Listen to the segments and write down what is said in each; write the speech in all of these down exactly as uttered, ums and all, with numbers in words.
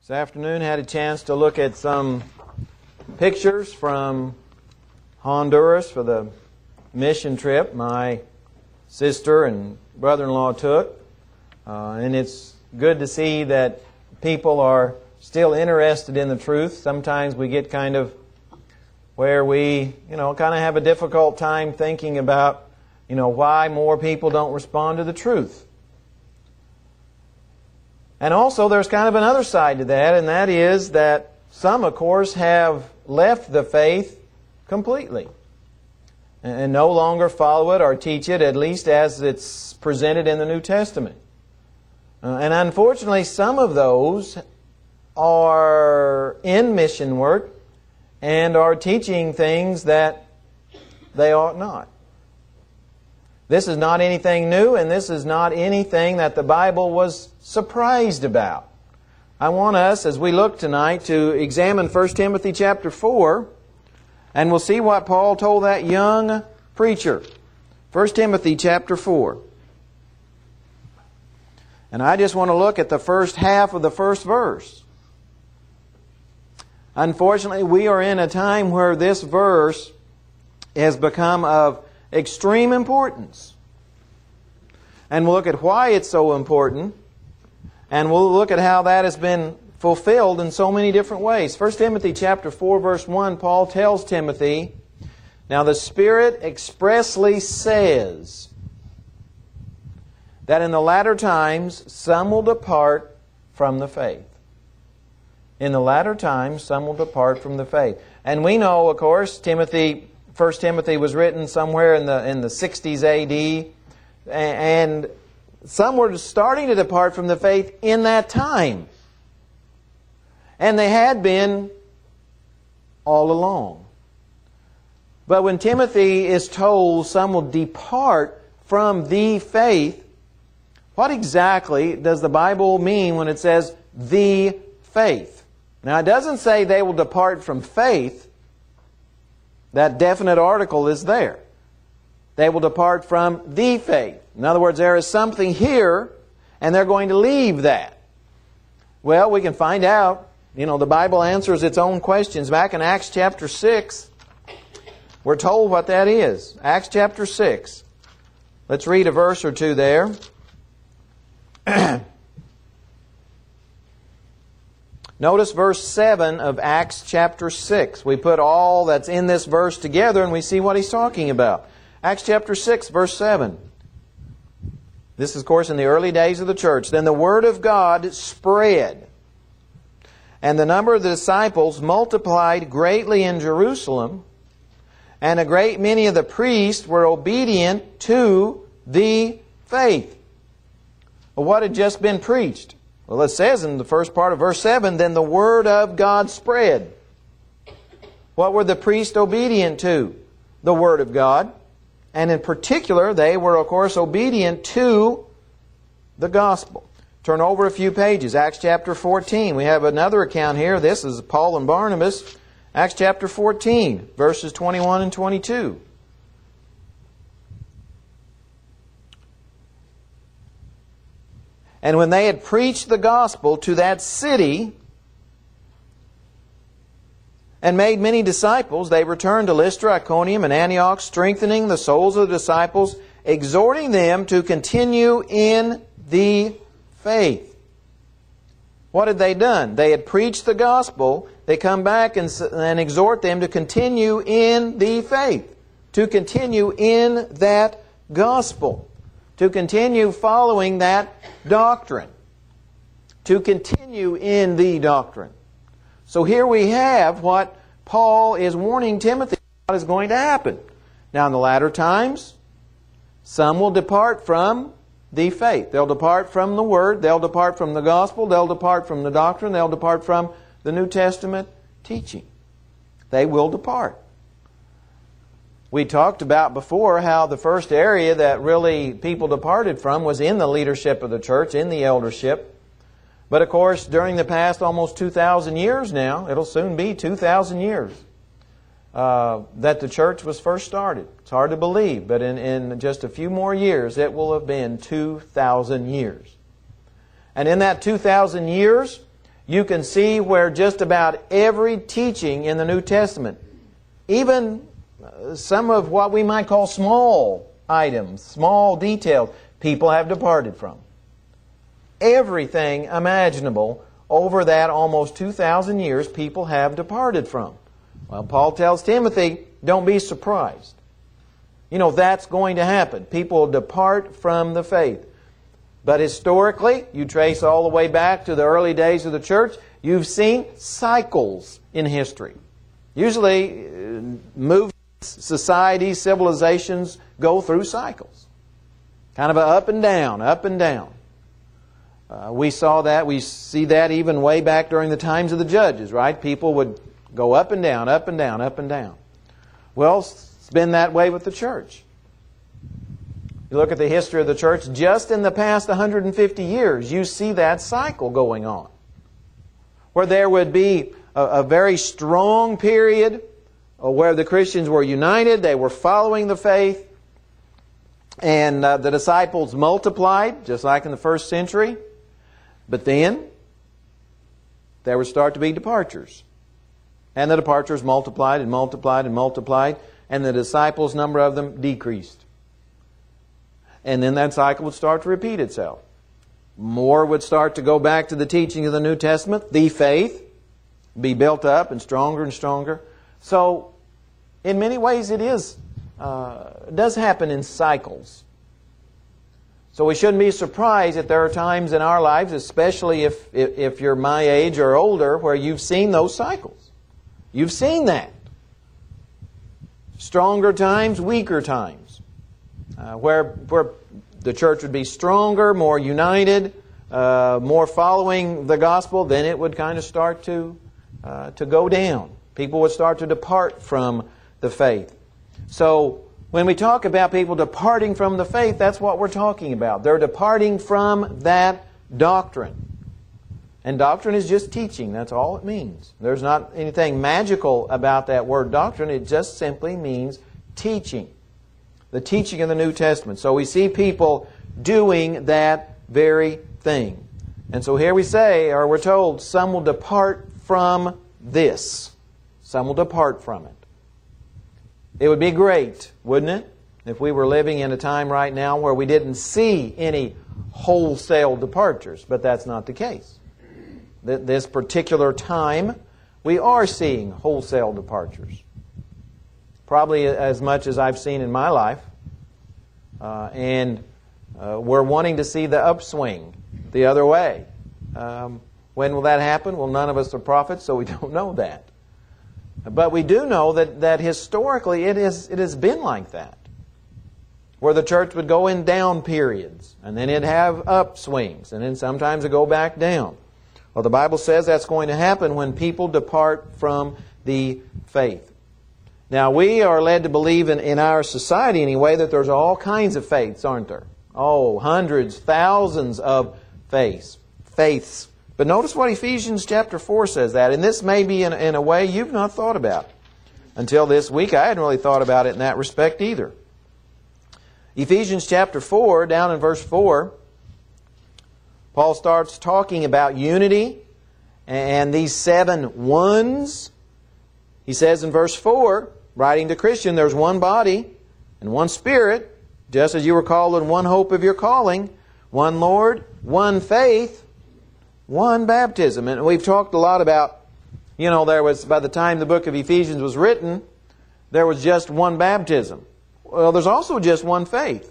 This afternoon had a chance to look at some pictures from Honduras for the mission trip my sister and brother-in-law took. Uh, and it's good to see that people are still interested in the truth. Sometimes we get kind of where we, you know, kind of have a difficult time thinking about, you know, why more people don't respond to the truth. And also there's kind of another side to that, and that is that some, of course, have left the faith completely and no longer follow it or teach it, at least as it's presented in the New Testament. Uh, and unfortunately, some of those are in mission work and are teaching things that they ought not. This is not anything new, and this is not anything that the Bible was surprised about. I want us, as we look tonight, to examine First Timothy chapter four, and we'll see what Paul told that young preacher. First Timothy chapter four. And I just want to look at the first half of the first verse. Unfortunately, we are in a time where this verse has become of extreme importance. And we'll look at why it's so important. And we'll look at how that has been fulfilled in so many different ways. First Timothy chapter four, verse one, Paul tells Timothy, "Now the Spirit expressly says that in the latter times some will depart from the faith." In the latter times some will depart from the faith. And we know, of course, Timothy, First Timothy was written somewhere in the in the sixties A D, and some were starting to depart from the faith in that time. And they had been all along. But when Timothy is told some will depart from the faith, what exactly does the Bible mean when it says the faith? Now, it doesn't say they will depart from faith. That definite article is there. They will depart from the faith. In other words, there is something here, and they're going to leave that. Well, we can find out. You know, the Bible answers its own questions. Back in Acts chapter six, we're told what that is. Acts chapter six. Let's read a verse or two there. Notice verse seven of Acts chapter six. We put all that's in this verse together and we see what he's talking about. Acts chapter six, verse seven. This is, of course, in the early days of the church. "Then the word of God spread, and the number of the disciples multiplied greatly in Jerusalem, and a great many of the priests were obedient to the faith." Well, what had just been preached? Well, it says in the first part of verse seven, "Then the word of God spread." What were the priests obedient to? The word of God. And in particular, they were, of course, obedient to the gospel. Turn over a few pages. Acts chapter fourteen. We have another account here. This is Paul and Barnabas. Acts chapter fourteen, verses twenty-one and twenty-two. "And when they had preached the gospel to that city and made many disciples, they returned to Lystra, Iconium, and Antioch, strengthening the souls of the disciples, exhorting them to continue in the faith." What had they done? They had preached the gospel. They come back and, and exhort them to continue in the faith, to continue in that gospel, to continue following that doctrine, to continue in the doctrine. So here we have what Paul is warning Timothy about is going to happen. Now in the latter times, some will depart from the faith. They'll depart from the Word, they'll depart from the gospel, they'll depart from the doctrine, they'll depart from the New Testament teaching. They will depart. We talked about before how the first area that really people departed from was in the leadership of the church, in the eldership. But of course, during the past almost two thousand years now, it'll soon be two thousand years, uh, that the church was first started. It's hard to believe, but in, in just a few more years, it will have been two thousand years. And in that two thousand years, you can see where just about every teaching in the New Testament, even some of what we might call small items, small details, people have departed from. Everything imaginable over that almost two thousand years, people have departed from. Well, Paul tells Timothy, don't be surprised. You know, that's going to happen. People depart from the faith. But historically, you trace all the way back to the early days of the church, you've seen cycles in history. Usually, uh, movements, societies, civilizations go through cycles. Kind of a up and down, up and down. Uh, we saw that, we see that even way back during the times of the judges, right? People would go up and down, up and down, up and down. Well, it's been that way with the church. You look at the history of the church, just in the past one hundred fifty years, you see that cycle going on. Where there would be a, a very strong period where the Christians were united, they were following the faith, and uh, the disciples multiplied, just like in the first century. But then, there would start to be departures. And the departures multiplied and multiplied and multiplied, and the disciples' number of them decreased. And then that cycle would start to repeat itself. More would start to go back to the teaching of the New Testament, the faith, be built up and stronger and stronger. So, in many ways it is, uh, it does happen in cycles. So we shouldn't be surprised that there are times in our lives, especially if, if, if you're my age or older, where you've seen those cycles. You've seen that. Stronger times, weaker times. Uh, where, where the church would be stronger, more united, uh, more following the gospel, then it would kind of start to, uh, to go down. People would start to depart from the faith. So, when we talk about people departing from the faith, that's what we're talking about. They're departing from that doctrine. And doctrine is just teaching. That's all it means. There's not anything magical about that word doctrine. It just simply means teaching. The teaching of the New Testament. So we see people doing that very thing. And so here we say, or we're told, some will depart from this. Some will depart from it. It would be great, wouldn't it, if we were living in a time right now where we didn't see any wholesale departures, but that's not the case. This particular time, we are seeing wholesale departures. Probably as much as I've seen in my life. Uh, and uh, we're wanting to see the upswing the other way. Um, when will that happen? Well, none of us are prophets, so we don't know that. But we do know that, that historically it, is, it has been like that. Where the church would go in down periods, and then it'd have upswings, and then sometimes it'd go back down. Well, the Bible says that's going to happen when people depart from the faith. Now, we are led to believe in, in our society anyway that there's all kinds of faiths, aren't there? Oh, hundreds, thousands of faiths. Faiths. But notice what Ephesians chapter four says that. And this may be in, in a way you've not thought about. Until this week, I hadn't really thought about it in that respect either. Ephesians chapter four, down in verse four, Paul starts talking about unity and these seven ones. He says in verse four, writing to Christian, there's one body and one Spirit, just as you were called in one hope of your calling, one Lord, one faith, one baptism. And we've talked a lot about, you know, there was, by the time the book of Ephesians was written, there was just one baptism. Well, there's also just one faith.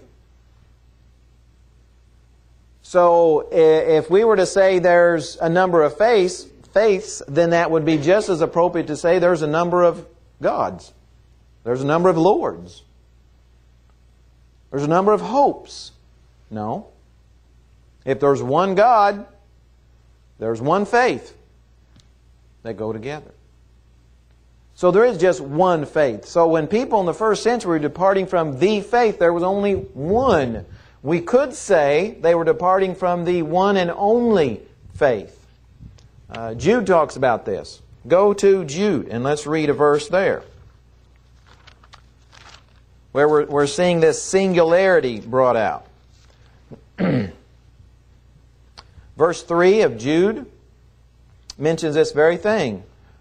So if we were to say there's a number of faiths, faiths, then that would be just as appropriate to say there's a number of gods. There's a number of lords. There's a number of hopes. No. If there's one God, there's one faith. They go together. So there is just one faith. So when people in the first century were departing from the faith, there was only one. We could say they were departing from the one and only faith. Uh, Jude talks about this. Go to Jude and let's read a verse there, where we're, we're seeing this singularity brought out. Verse three of Jude, mentions this very thing.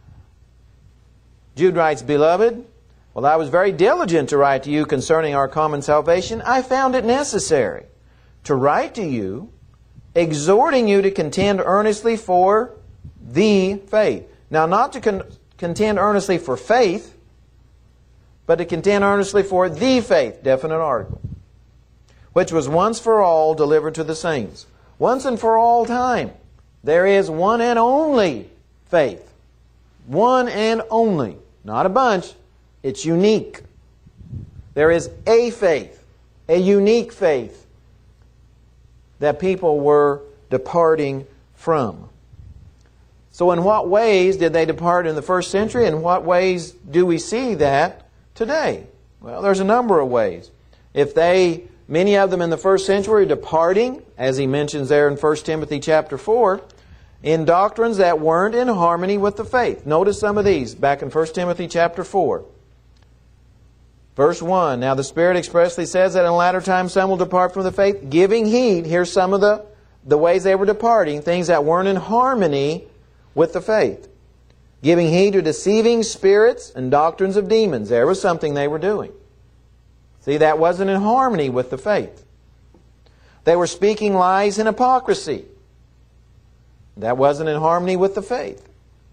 Jude writes, Beloved, while I was very diligent to write to you concerning our common salvation, I found it necessary to write to you, exhorting you to contend earnestly for the faith. Now, not to con- contend earnestly for faith, but to contend earnestly for the faith, definite article, which was once for all delivered to the saints. Once and for all time, there is one and only faith. One and only. Not a bunch. It's unique. There is a faith, a unique faith that people were departing from. So in what ways did they depart in the first century? In what ways do we see that today? Well, there's a number of ways. If they, many of them in the first century, are departing, as he mentions there in First Timothy chapter four, in doctrines that weren't in harmony with the faith. Notice some of these back in First Timothy chapter four. Verse one, Now the Spirit expressly says that in latter times some will depart from the faith, giving heed. Here's some of the, the ways they were departing, things that weren't in harmony with the faith. Giving heed to deceiving spirits and doctrines of demons. There was something they were doing. See, that wasn't in harmony with the faith. They were speaking lies and hypocrisy. That wasn't in harmony with the faith.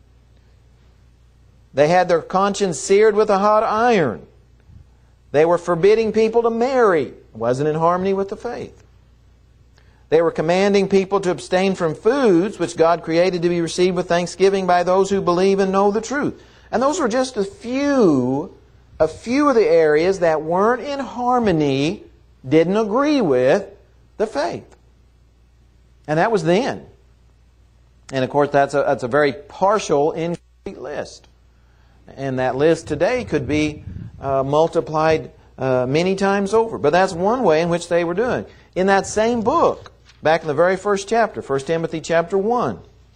They had their conscience seared with a hot iron. They were forbidding people to marry. It wasn't in harmony with the faith. They were commanding people to abstain from foods which God created to be received with thanksgiving by those who believe and know the truth. And those were just a few, a few of the areas that weren't in harmony, didn't agree with the faith. And that was then. And of course, that's a, that's a very partial, incomplete list. And that list today could be uh, multiplied uh, many times over. But that's one way in which they were doing. In that same book, back in the very first chapter, First Timothy chapter one,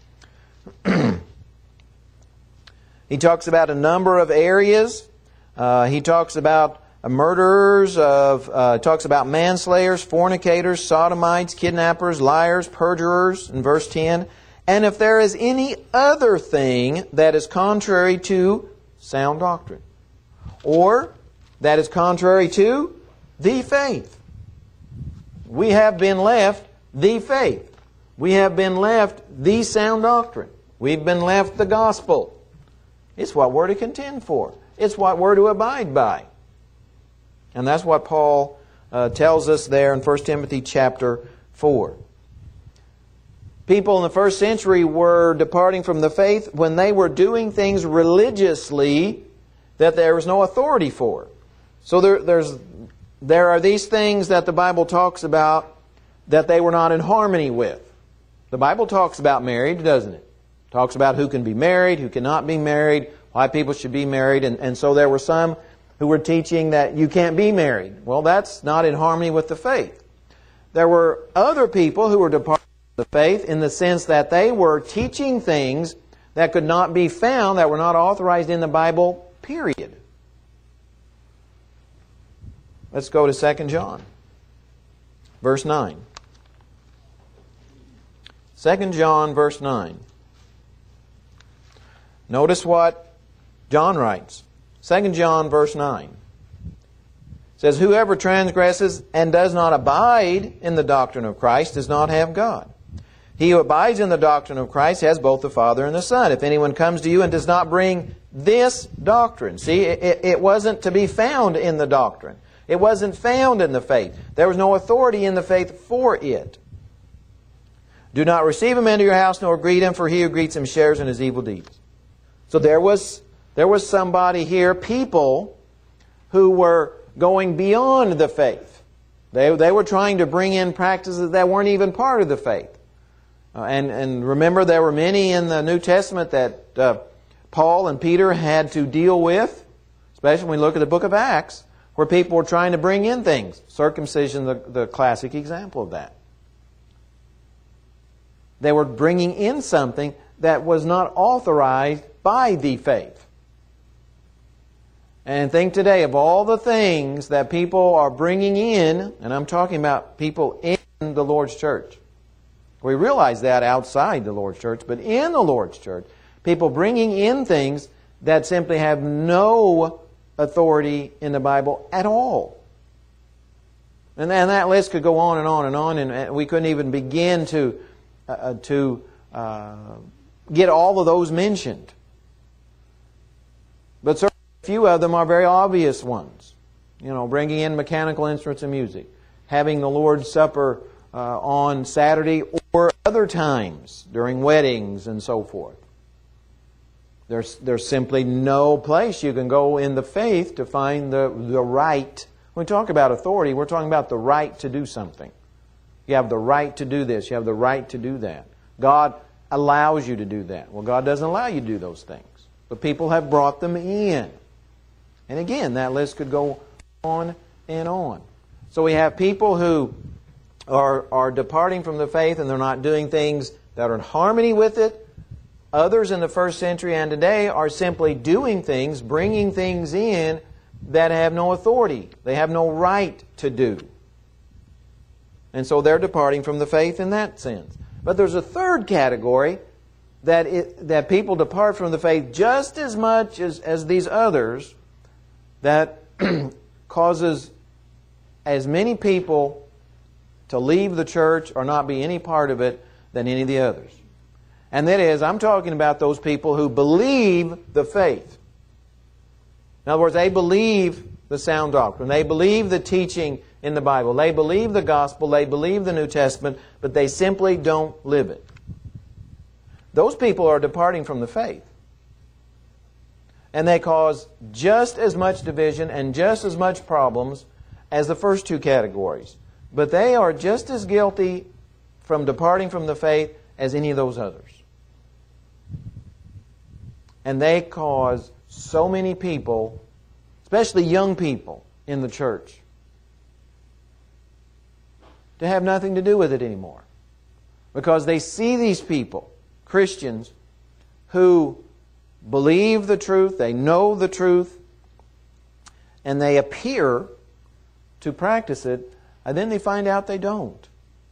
he talks about a number of areas. Uh, he talks about uh, murderers, of uh, talks about manslayers, fornicators, sodomites, kidnappers, liars, perjurers, in verse ten. And if there is any other thing that is contrary to sound doctrine, or that is contrary to the faith. We have been left the faith. We have been left the sound doctrine. We've been left the gospel. It's what we're to contend for. It's what we're to abide by. And that's what Paul uh, tells us there in First Timothy chapter four. People in the first century were departing from the faith when they were doing things religiously that there was no authority for. So there, there's, there are these things that the Bible talks about that they were not in harmony with. The Bible talks about marriage, doesn't it? It talks about who can be married, who cannot be married, why people should be married. And, and so there were some who were teaching that you can't be married. Well, that's not in harmony with the faith. There were other people who were departing the faith in the sense that they were teaching things that could not be found, that were not authorized in the Bible, period. Let's go to Second John, verse nine. Second John, verse nine. Notice what John writes. Second John, verse nine. It says, Whoever transgresses and does not abide in the doctrine of Christ does not have God. He who abides in the doctrine of Christ has both the Father and the Son. If anyone comes to you and does not bring this doctrine. See, it, it wasn't to be found in the doctrine. It wasn't found in the faith. There was no authority in the faith for it. Do not receive him into your house, nor greet him, for he who greets him shares in his evil deeds. So there was, there was somebody here, people, who were going beyond the faith. They, they were trying to bring in practices that weren't even part of the faith. Uh, and, and remember, there were many in the New Testament that uh, Paul and Peter had to deal with, especially when we look at the book of Acts, where people were trying to bring in things. Circumcision, the, the classic example of that. They were bringing in something that was not authorized by the faith. And think today of all the things that people are bringing in, and I'm talking about people in the Lord's church, We realize that outside the Lord's church, but in the Lord's church, people bringing in things that simply have no authority in the Bible at all. And, and that list could go on and on and on, and we couldn't even begin to, uh, to uh, get all of those mentioned. But certainly a few of them are very obvious ones. You know, bringing in mechanical instruments and music, having the Lord's Supper uh, on Saturday or other times during weddings and so forth. There's, there's simply no place you can go in the faith to find the, the right. When we talk about authority, we're talking about the right to do something. You have the right to do this. You have the right to do that. God allows you to do that. Well, God doesn't allow you to do those things. But people have brought them in. And again, that list could go on and on. So we have people who are, are departing from the faith and they're not doing things that are in harmony with it. Others in the first century and today are simply doing things, bringing things in that have no authority. They have no right to do. And so they're departing from the faith in that sense. But there's a third category that it, that people depart from the faith just as much as, as these others, that causes as many people to leave the church or not be any part of it than any of the others. And that is, I'm talking about those people who believe the faith. In other words, they believe the sound doctrine. They believe the teaching in the Bible. They believe the gospel. They believe the New Testament, but they simply don't live it. Those people are departing from the faith. And they cause just as much division and just as much problems as the first two categories. But they are just as guilty from departing from the faith as any of those others. And they cause so many people, especially young people in the church, to have nothing to do with it anymore. Because they see these people, Christians, who believe the truth, they know the truth, and they appear to practice it, and then they find out they don't.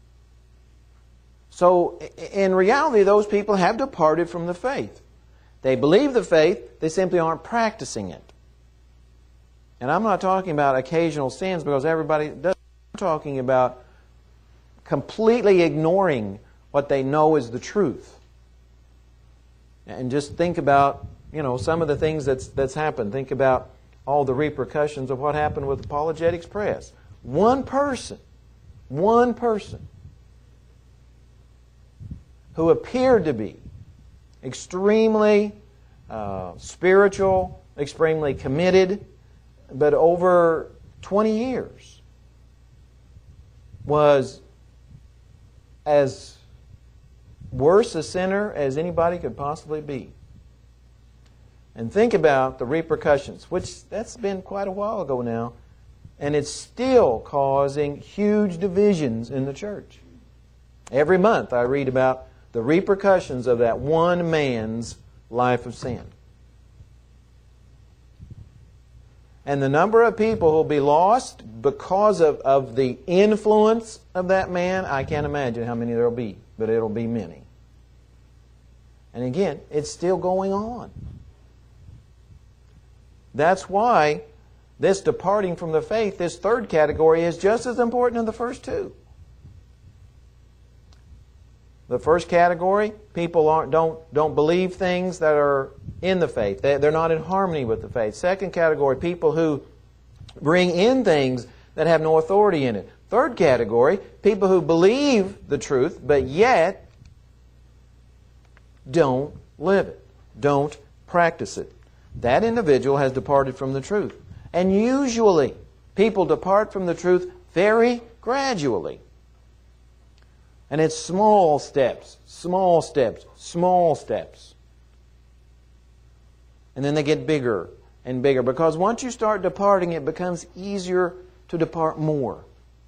So, in reality, those people have departed from the faith. They believe the faith, they simply aren't practicing it. And I'm not talking about occasional sins, because everybody does. I'm talking about completely ignoring what they know is the truth. And just think about, you know, some of the things that's that's happened. Think about all the repercussions of what happened with Apologetics Press. One person, one person who appeared to be extremely uh, spiritual, extremely committed, but over twenty years was as worse a sinner as anybody could possibly be. And think about the repercussions, which that's been quite a while ago now, and it's still causing huge divisions in the church. Every month I read about the repercussions of that one man's life of sin. And the number of people who will be lost because of, of the influence of that man, I can't imagine how many there will be, but it'll be many. And again, it's still going on. That's why this departing from the faith, this third category, is just as important as the first two. The first category, people aren't, don't, don't believe things that are in the faith. They, they're not in harmony with the faith. Second category, people who bring in things that have no authority in it. Third category, people who believe the truth, but yet don't live it, don't practice it. That individual has departed from the truth. And usually, people depart from the truth very gradually. And it's small steps, small steps, small steps. And then they get bigger and bigger. Because once you start departing, it becomes easier to depart more.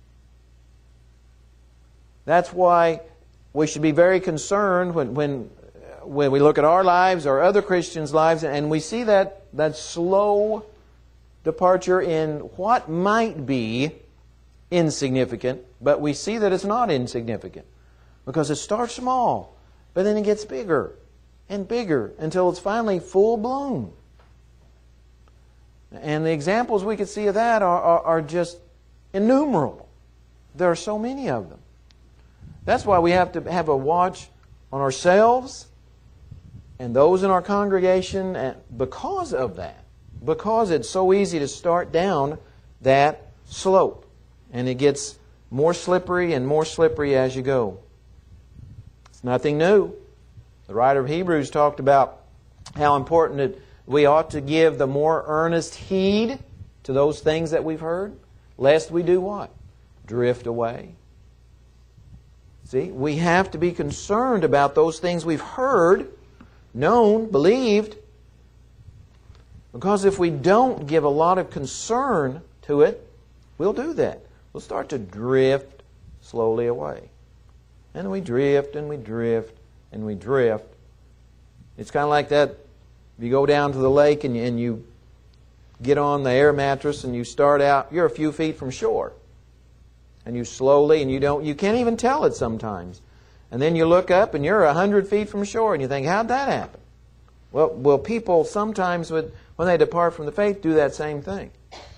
That's why we should be very concerned when, when, when we look at our lives or other Christians' lives and we see that, that slow departure in what might be insignificant, but we see that it's not insignificant. Because it starts small, but then it gets bigger and bigger until it's finally full blown. And the examples we could see of that are, are, are just innumerable. There are so many of them. That's why we have to have a watch on ourselves and those in our congregation, and because of that. Because it's so easy to start down that slope. And it gets more slippery and more slippery as you go. It's nothing new. The writer of Hebrews talked about how important it, we ought to give the more earnest heed to those things that we've heard, lest we do what? Drift away. See, we have to be concerned about those things we've heard, known, believed, because if we don't give a lot of concern to it, we'll do that. We'll start to drift slowly away. And we drift and we drift and we drift. It's kind of like that. If you go down to the lake and you, and you get on the air mattress and you start out, you're a few feet from shore. And you slowly, and you don't, you can't even tell it sometimes. And then you look up and you're a hundred feet from shore and you think, how'd that happen? Well, well, people sometimes would, when they depart from the faith, do that same thing.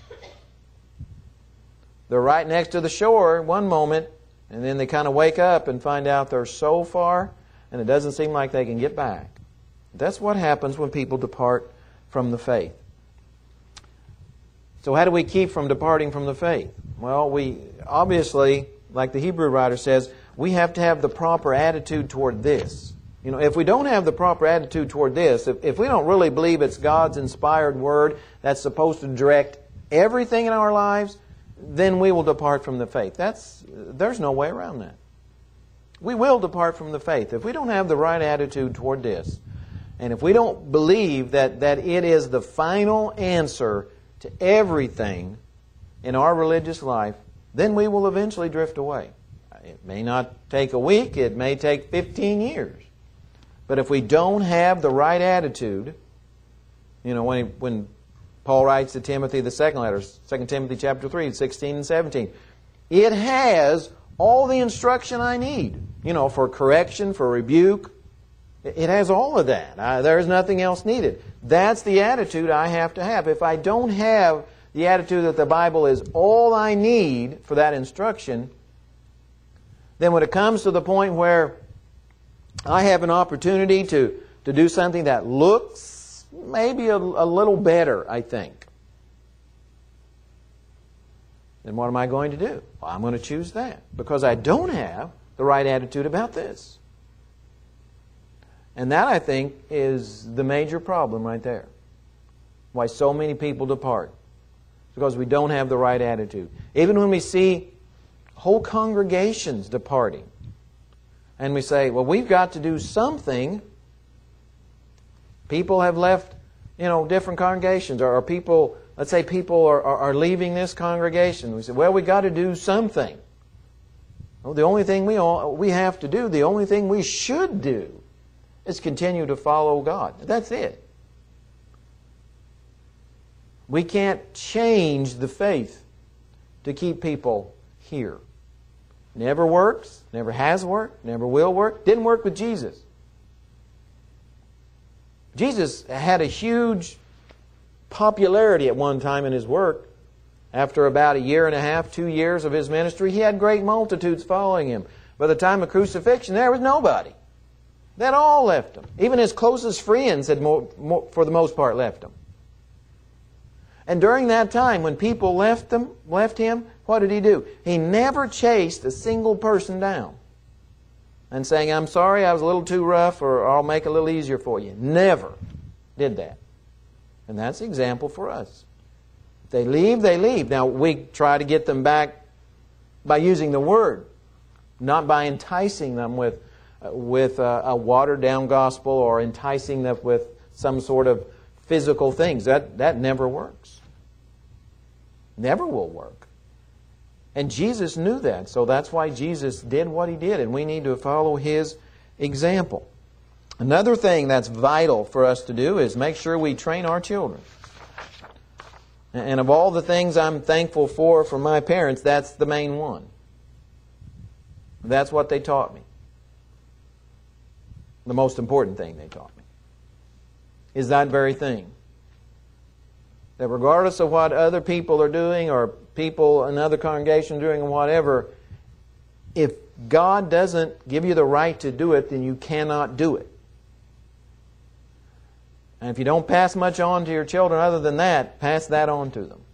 They're right next to the shore one moment, and then they kind of wake up and find out they're so far, and it doesn't seem like they can get back. That's what happens when people depart from the faith. So how do we keep from departing from the faith? Well, we obviously, like the Hebrew writer says, we have to have the proper attitude toward this. You know, if we don't have the proper attitude toward this, if, if we don't really believe it's God's inspired Word that's supposed to direct everything in our lives, then we will depart from the faith. That's, there's no way around that. We will depart from the faith. If we don't have the right attitude toward this, and if we don't believe that, that it is the final answer to everything in our religious life, then we will eventually drift away. It may not take a week, it may take fifteen years. But if we don't have the right attitude, you know, when, when Paul writes to Timothy, the second letter, Second Timothy chapter three, sixteen and seventeen, it has all the instruction I need, you know, for correction, for rebuke. It has all of that. I, there's nothing else needed. That's the attitude I have to have. If I don't have the attitude that the Bible is all I need for that instruction, then when it comes to the point where I have an opportunity to, to do something that looks maybe a, a little better, I think, then what am I going to do? Well, I'm going to choose that because I don't have the right attitude about this. And that, I think, is the major problem right there. Why so many people depart. Because we don't have the right attitude. Even when we see whole congregations departing, and we say, well, we've got to do something. People have left, you know, different congregations. Or, or people, let's say people are, are, are leaving this congregation. We say, well, we've got to do something. Well, the only thing we, all, we have to do, the only thing we should do, is continue to follow God. That's it. We can't change the faith to keep people here. Never works, never has worked, never will work. Didn't work with Jesus. Jesus had a huge popularity at one time in His work. After about a year and a half, two years of His ministry, He had great multitudes following Him. By the time of crucifixion, there was nobody. They'd all left Him. Even His closest friends had, more, more, for the most part, left Him. And during that time, when people left them, left Him, what did He do? He never chased a single person down and saying, I'm sorry, I was a little too rough, or I'll make it a little easier for you. Never did that. And that's the example for us. If they leave, they leave. Now, we try to get them back by using the Word, not by enticing them with with a, a watered-down gospel or enticing them with some sort of physical things. That, that never works. Never will work. And Jesus knew that, so that's why Jesus did what He did, and we need to follow His example. Another thing that's vital for us to do is make sure we train our children. And of all the things I'm thankful for from my parents, that's the main one. That's what they taught me. the most important thing they taught me, is that very thing. That regardless of what other people are doing or people in other congregations doing or whatever, if God doesn't give you the right to do it, then you cannot do it. And if you don't pass much on to your children other than that, pass that on to them.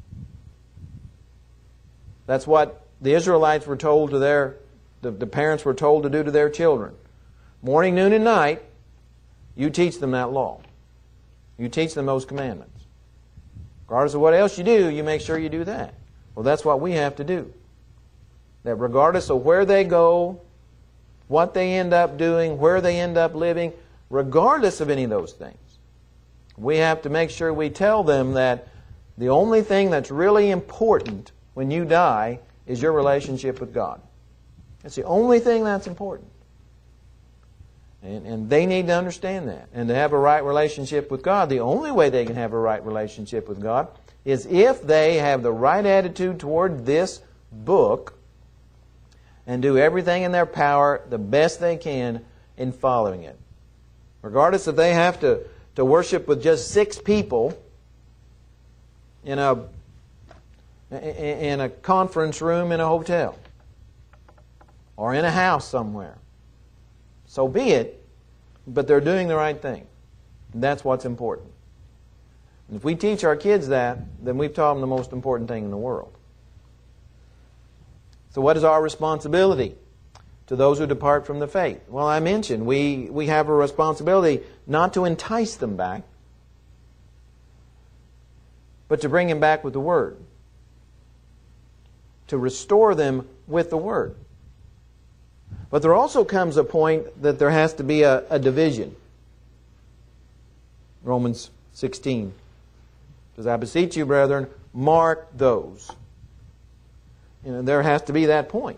That's what the Israelites were told to their, the, the parents were told to do to their children. Morning, noon, and night, you teach them that law. You teach them those commandments. Regardless of what else you do, you make sure you do that. Well, that's what we have to do. That regardless of where they go, what they end up doing, where they end up living, regardless of any of those things, we have to make sure we tell them that the only thing that's really important when you die is your relationship with God. It's the only thing that's important. And, and they need to understand that. And to have a right relationship with God, the only way they can have a right relationship with God is if they have the right attitude toward this book and do everything in their power, the best they can, in following it. Regardless if they have to, to worship with just six people in a, in a conference room in a hotel or in a house somewhere. So be it, but they're doing the right thing. And that's what's important. And if we teach our kids that, then we've taught them the most important thing in the world. So what is our responsibility to those who depart from the faith? Well, I mentioned we, we have a responsibility not to entice them back, but to bring them back with the Word. To restore them with the Word. But there also comes a point that there has to be a, a division. Romans sixteen says, I beseech you, brethren, mark those. You know, there has to be that point.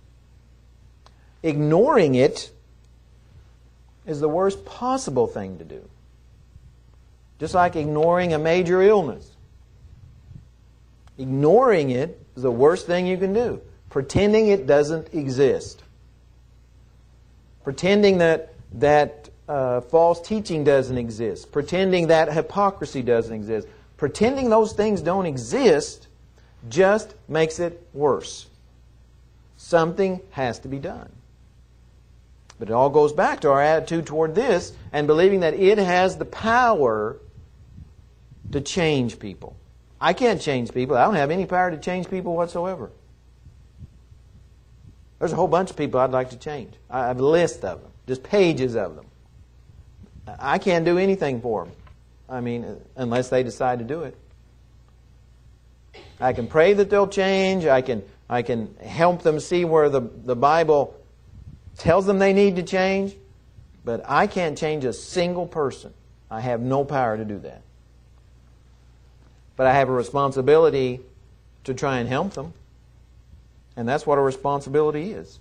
Ignoring it is the worst possible thing to do. Just like ignoring a major illness. Ignoring it is the worst thing you can do. Pretending it doesn't exist. Pretending that that uh, false teaching doesn't exist. Pretending that hypocrisy doesn't exist. Pretending those things don't exist just makes it worse. Something has to be done. But it all goes back to our attitude toward this and believing that it has the power to change people. I can't change people. I don't have any power to change people whatsoever. There's a whole bunch of people I'd like to change. I have a list of them, just pages of them. I can't do anything for them. I mean, unless they decide to do it. I can pray that they'll change. I can I can help them see where the, the Bible tells them they need to change. But I can't change a single person. I have no power to do that. But I have a responsibility to try and help them. And that's what a responsibility is.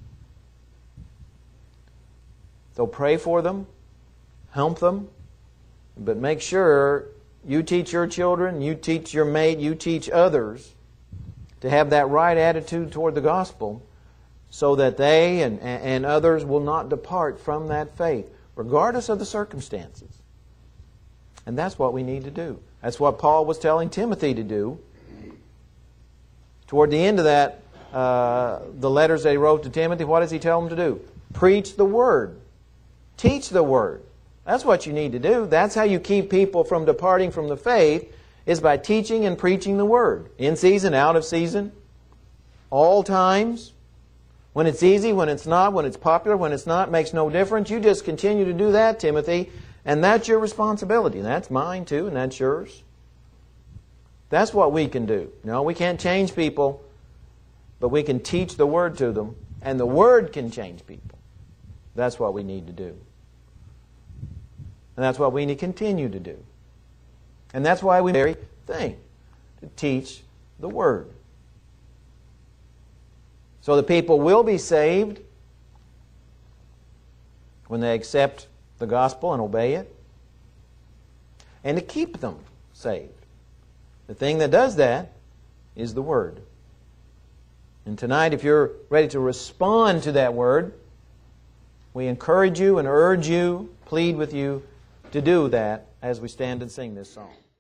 So pray for them, help them, but make sure you teach your children, you teach your mate, you teach others to have that right attitude toward the gospel so that they and, and others will not depart from that faith, regardless of the circumstances. And that's what we need to do. That's what Paul was telling Timothy to do. Toward the end of that, uh, the letters that he wrote to Timothy, what does he tell him to do? Preach the Word. Teach the Word. That's what you need to do. That's how you keep people from departing from the faith, is by teaching and preaching the Word. In season, out of season, all times. When it's easy, when it's not, when it's popular, when it's not, makes no difference. You just continue to do that, Timothy, and that's your responsibility. And that's mine too, and that's yours. That's what we can do. No, we can't change people, but we can teach the Word to them, and the Word can change people. That's what we need to do. And that's what we need to continue to do. And that's why we do the very thing, to teach the Word. So the people will be saved when they accept the gospel and obey it, and to keep them saved. The thing that does that is the Word. And tonight, if you're ready to respond to that Word, We encourage you and urge you, plead with you to do that as we stand and sing this song.